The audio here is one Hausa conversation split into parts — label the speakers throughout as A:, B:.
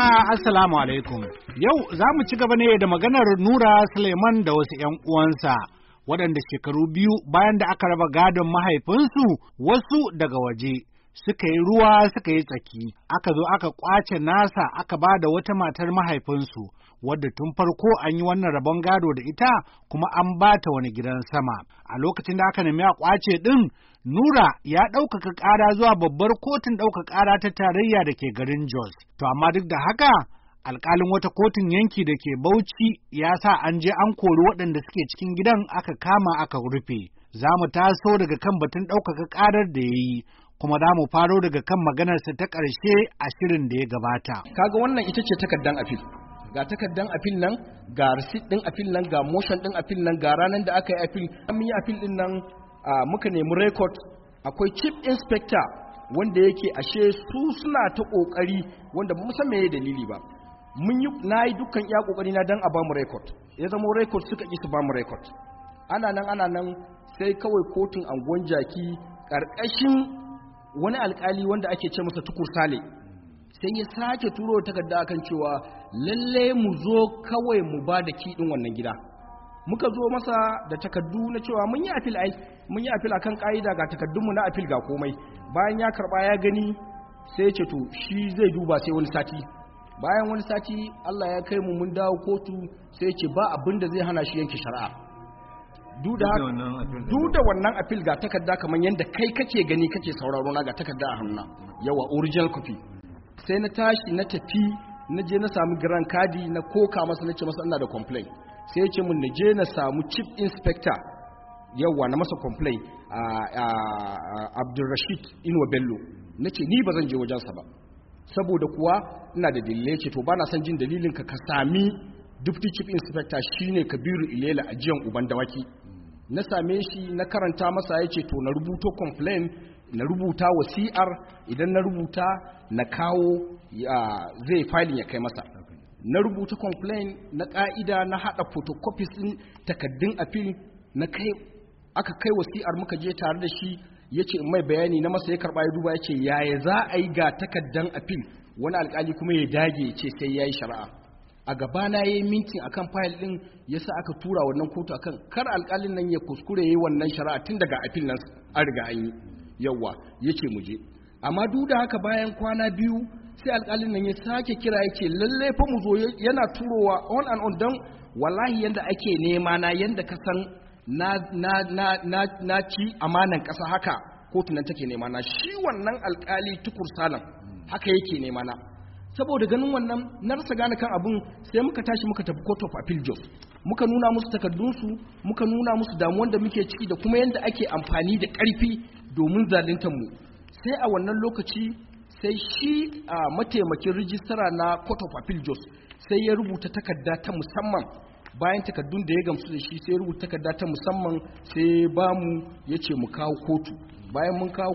A: Jama'a Assalamu alaikum. Yau za mu ci gaba ne da maganar Nura Suleiman da wasu ‘yan uwansa, waɗanda shekaru biyu bayan da aka raba gadon mahaifinsu wasu daga waje suka yi ruwa suka yi tsaki, aka zo aka ƙwace nasa aka ba da wata matar mahaifinsu, wadda tun farko an yi wannan rabon gado da ita kuma an ba ta wani gidan sama. A lokacin da aka nemi a ƙwace ɗin, Nura ya ɗaukaka ƙara zuwa babbar kotun ɗaukaka ƙara ta tarayya da ke garin Jos. To amma duk da haka, alƙalin wata kotun yanki da ke Bauchi ya sa an je an kori waɗanda suke cikin gidan aka kama aka rufe. Za mu taso daga kan batun ɗaukaka ƙarar da ya yi, kuma za mu faro daga kan maganarsa ta ƙarshe a shirin da ya gabata.
B: Kaga wannan ita ce takardan afil. Ga takardan afil nan, ga receipt ɗin afil nan, ga motion ɗin afil nan, ga ranar da aka yi afil. An yi afil ɗin nan muka nemi record. Akwai chief inspector wanda yake ashe su suna ta kokari wanda ba mu san meye dalili ba. Na yi dukkan iya kokari na dan a bamu record. Ya zama record suka ki su bamu record. Ana nan sai kawai kotun anguwan jaki karkashin wani alkali wanda ake ce masa Tukur Sale sai ya sake turo takarda akan cewa lalle mu zo kawai mu ba da kidin wannan gida. Muka zo masa da takardu na cewa mun yi afil akan ka'ida, ga takardunmu na afil ga komai. Bayan ya karba ya gani sai ya ce to shi zai duba sai wani sati. Bayan wani sati Allah ya kai mu mun dawo kotu sai ya ce ba abin da zai hana shi yanke shari'a. Duk da wannan afil ga takarda kamar yadda kai kake gani kake sauraro na ga takarda a hannuna. Yawa original copy. Sai na tashi na tafi na je na samu grand kadi na koka masa na ce masa ina da complaint. Sai ya ce mun na je na samu chief inspector yawa na masa complaint Abdulrashid Inuwa Bello. Na ce ni ba zan je wajensa ba saboda kuwa ina da dalilai. Ce to ba na son jin dalilin ka sami deputy chief inspector shine Kabiru Ilela a jiyan uban dawaki. Na same shi na karanta masa ya ce to na rubuto complaint, na rubuta wasi'ar, idan na rubuta na kawo zai filin ya kai masa. Na rubuta complaint na ka'ida, na hada photocopies din takaddun appeal, na kai aka kai wasi'ar muka je tare da shi yace in mai bayani na masa ya karba ya duba yace yaya za a yi ga takaddan appeal wani alkali kuma ya dage yace sai yayi shari'a. A gaba na yayi mintin akan file din yasa aka tura wannan kotu akan kar alkalin nan ya kuskure yayi wannan shari'a tun daga appeal nan an riga an yi. Yawa yace mu je. Amma duk da haka bayan kwana biyu sai alƙalin nan ya sake kira yake lalle fa mu zo, yana turowa on and on dan wallahi yanda ake nema na yanda ka san na ci amanan ƙasa haka kotu nan take nema na. Shi wannan alƙali Tukur Salan haka yake nema na. Saboda ganin wannan na rasa gane kan abun sai muka tashi muka tafi Court of Appeal Jos. Muka nuna musu takardunsu, muka nuna musu damuwan da muke ciki da kuma yanda ake amfani da ƙarfi domin zaluntar mu. Sai a wannan lokaci sai shi a mataimakin rijistara na Court of Appeal Jos sai ya rubuta takarda ta musamman. Bayan takardun da ya gamsu da shi sai ya rubuta takarda ta musamman sai ba mu ya ce mu kawo kotu. Bayan mun kawo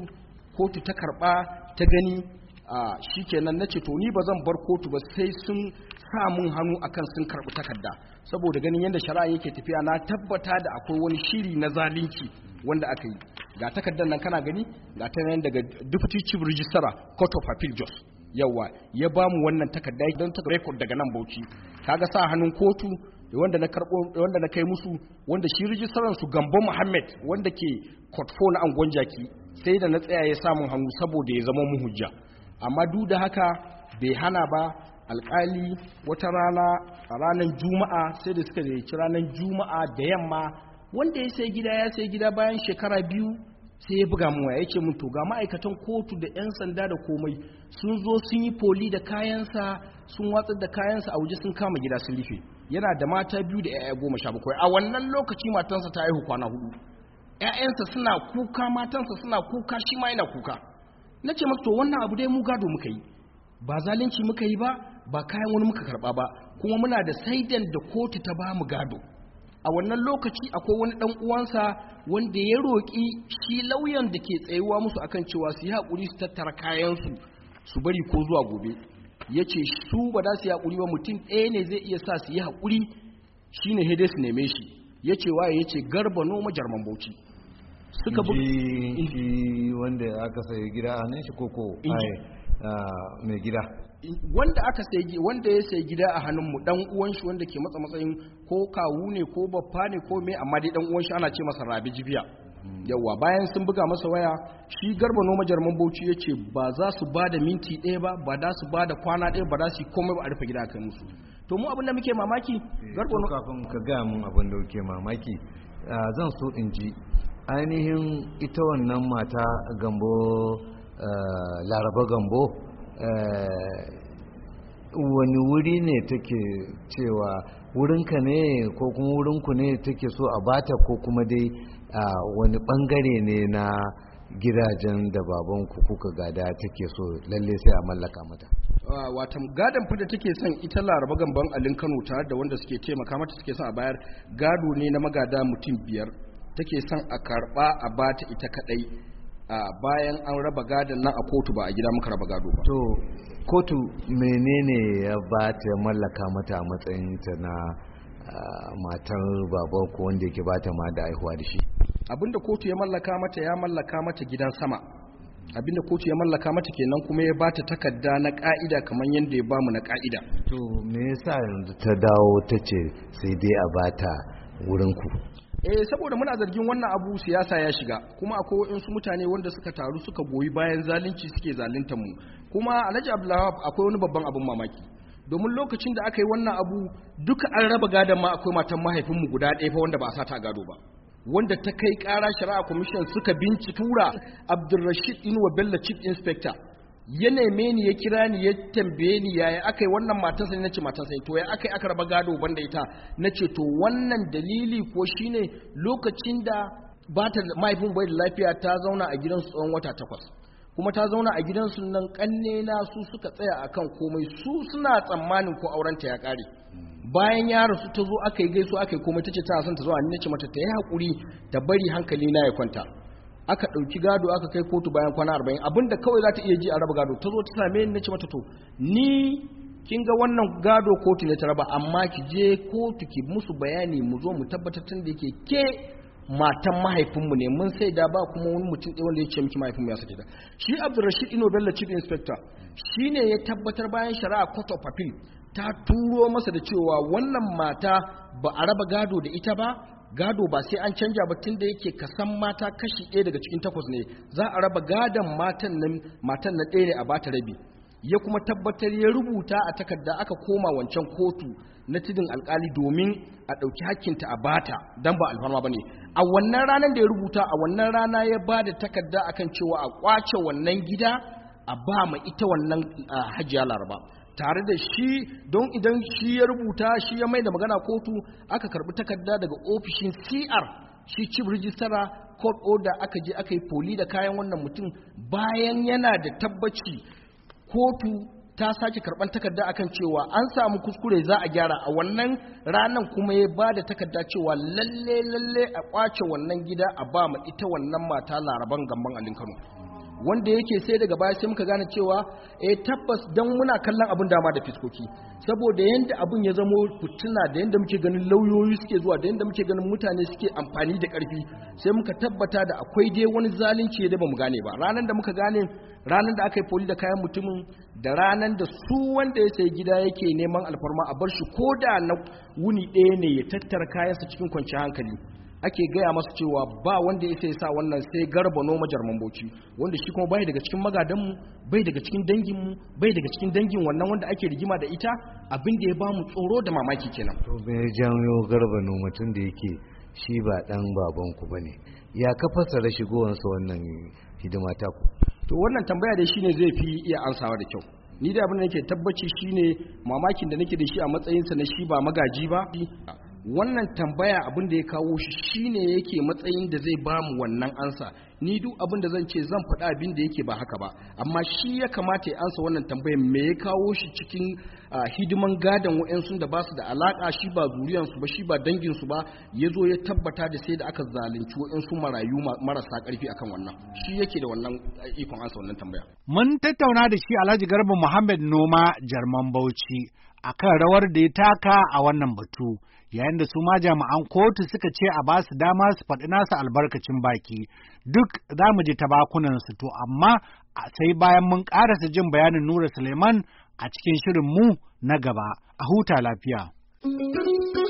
B: kotu ta karba ta gani shi kenan na ce to ni ba zan bar kotu ba sai sun sa mun hannu akan sun karbi takarda, saboda ganin yadda shari'a yake tafiya na tabbata da akwai wani shiri na zalunci wanda aka yi. Ga takardar nan kana gani ga ta nan daga Deputy Chief Registrar Court of Appeal Jos. Yawa ya ba mu wannan takarda don ta record daga nan Bauchi. Kaga sa hannun kotu wanda na karbo wanda na kai musu, wanda shi registraran su Gambo Muhammad wanda ke Court 4 na Angon Jaki sai da na tsaya ya samu hannu saboda ya zama mu hujja. Amma duk da haka bai hana ba. Alƙali wata rana a ranar Juma'a sai da suka ci ranar Juma'a da yamma wanda ya sai gida bayan shekara biyu sai ya buga mu ya ce mun to ga ma'aikatan kotu da 'yan sanda da komai sun zo sun yi poli da kayansa, sun watsar da kayansa a waje sun kama gida sun rufe. Yana da mata biyu da 'ya'ya 17. A wannan lokaci matansa ta haihu kwana 4. 'Ya'yansa suna kuka, matansa suna kuka, shi ma yana kuka. Na ce masa to wannan abu dai mu gado muka yi, ba zalunci muka yi ba kayan wani muka karba ba, kuma muna da saidan da kotu ta ba mu gado. A wannan lokaci akwai wani dan uwansa wanda ya roƙi shi lauyan da ke tsayuwa musu akan cewa su yi haƙuri su tattara kayansu su bari ko zuwa gobe. Ya ce su ba za su yi haƙuri ba, mutum ɗaya ne zai iya sa su yi haƙuri, shi ne hede su neme shi. Ya ce waye? Ya ce Garba Noma Jarman Bauchi.
C: Suka shi wanda aka sayi gida a hannun shi koko mai gida
B: wanda ya sayi gida a hannunmu dan uwan shi wanda ke matsayin ko kawu ne ko baffa ne ko me amma dai dan uwan shi ana ce masa Rabi Jibiya. Yawwa bayan sun buga masa waya shi Garba Noma Jarman Bauchi ya ce ba za su ba da minti ɗaya ba za su ba da kwana ɗaya ba za su yi komai ba a rufe gida kan musu. To mu abin da muke mamaki
C: Garba Noma kafin ka ga mun abin da muke mamaki zan so in ji ainihin ita wannan mata Gambo Laraba Gambo wani wuri ne take cewa wurinka ne ko kuma wurinku ne take so a bata ko kuma dai wani bangare ne na gidajen da babanku kuka gada take so lalle sai a mallaka mata?
B: Watan gadon fa da take son ita Laraba Gamban Alin Kano tare da wanda suke taimaka mata suke son a bayar gado ne na magada mutum 5 take son a karba a bata ita kadai bayan an raba gadon nan a kotu ba a gida muka raba gado ba.
C: To kotu menene ya ba ta mallaka mata a matsayin ta na matar baba ko wanda yake bata ma da aihuwa da shi?
B: Abinda kotu ya mallaka mata gidan sama. Abinda kotu ya mallaka mata kenan kuma ya bata takarda na ka'ida kamar yadda ya bamu na ka'ida.
C: To me yasa yanzu ta dawo ta ce sai dai a bata wurin ku?
B: Saboda muna zargin wannan abu siyasa ya shiga kuma akwai waɗansu mutane wanda suka taru suka goyi bayan zalunci suke zaluntar mu kuma Alhaji Abdullahi akwai wani babban abin mamaki domin lokacin da aka yi wannan abu duka an raba gadon ma akwai matan mahaifinmu guda ɗaya fa wanda ba a sata gado ba wanda ta kai ƙara shari'a commission suka tura Abdulrashid Inuwa Bello chief inspector ya neme ni ya kira ni ya tambaye ni yaya aka yi wannan matansa ne nace matansa ne to ya aka yi aka raba gado banda ita nace to wannan dalili ko shine lokacin da bata mahaifin bai da lafiya ta zauna a gidansu tsawon wata 8 kuma ta zauna a gidansu nan kanne na su suka tsaya akan komai su suna tsammanin ko aurenta ya kare bayan ya rasu ta zo aka yi gaiso aka yi komai tace tana son ta zo ni nace mata ta yi hakuri ta bari hankali na ya kwanta aka ɗauki gado aka kai kotu bayan kwana 40 abinda kawai za ta iya ji a raba gado ta zo ta same ni nace mata to ni kin ga wannan gado kotu ne ta raba amma ki je kotu ki musu bayani mu zo mu tabbatar tun da yake ke matan mahaifinmu ne mun sai da ba kuma wani mutum ɗaya wanda ya ce miki mahaifinmu ya sake ta shi Abdulrashid Ino Bello chief inspector shine ya tabbatar bayan shari'a court of appeal ta turo masa da cewa wannan mata ba a raba gado da ita ba gado ba sai an canja ba tun da yake kasan mata kashi 1 daga cikin 8 ne za a raba gadon matan na ɗaya ne a bata rabi ya kuma tabbatar ya rubuta a takarda aka koma wancan kotu na tudun alkali domin a ɗauki hakkinta a bata don ba alfarma ba ne a wannan ranar da ya rubuta a wannan rana ya ba da takarda akan cewa a kwace wannan gida a ba ma ita wannan hajiya Laraba tare da shi don idan shi ya rubuta shi ya mai da magana kotu aka karbi takarda daga ofishin CR shi chief registrar court order aka je aka yi poli da kayan wannan mutum bayan yana da tabbaci kotu ta sake karban takarda akan cewa an samu kuskure za a gyara a wannan ranan kuma ya ba da takarda cewa lalle a kwace wannan gida a ba ma ita wannan mata Laraban Gamban Alin Kano wanda yake sai daga baya sai muka gane cewa tabbas dan muna kallon abun dama da fiskoki saboda yanda abun ya zamo fituna da yanda muke ganin lauyoyi suke zuwa da yanda muke ganin mutane suke amfani da karfi sai muka tabbata da akwai dai wani zalunci da bamu gane ba ranan da muka gane ranan da aka yi poli da kayan mutumin da ranan da su wanda ya sayi gida yake neman alfarma a bar shi koda na wuni ɗaya ne ya tattara kayansa cikin kwanciyar hankali ake gaya masa cewa ba wanda ya sai sa wannan sai Garba Noma Jarman Bauchi wanda shi kuma bai daga cikin magadanmu bai daga cikin danginmu bai daga cikin dangin wannan wanda ake rigima da ita abin da ya ba mu tsoro da mamaki kenan.
C: To me ya janyo Garba Noma tun da yake shi ba dan babanku bane ya ka fasara shigowansa wannan hidima ta ku?
B: To wannan tambaya dai shine zai fi iya ansawa da kyau. Ni da abin da nake tabbaci shine mamakin da nake da shi a matsayinsa na shi ba magaji ba wannan tambaya abin da ya kawo shi shine yake matsayin da zai bamu wannan ansa ni duk abin da zan ce zan faɗa abin da yake ba haka ba amma shi ya kamata ya ansa wannan tambayar me ya kawo shi cikin hidiman gadon wa'yansu da ba su da alaka shi ba zuriyansu ba shi ba danginsu ba ya zo ya tabbata da sai da aka zalunci wa'yansu marayu marasa ƙarfi akan wannan shi yake da wannan ikon ansa wannan tambaya.
A: Mun tattauna da shi Alhaji Garba Muhammad Noma Jarman Bauchi akan rawar da ya taka a wannan batu. yayin da su ma jami'an kotu suka ce a ba su dama su faɗi nasu albarkacin baki. Duk za mu ji ta bakunansu to amma sai bayan mun ƙarasa jin bayanin Nura Suleiman a cikin shirin mu na gaba. A huta lafiya.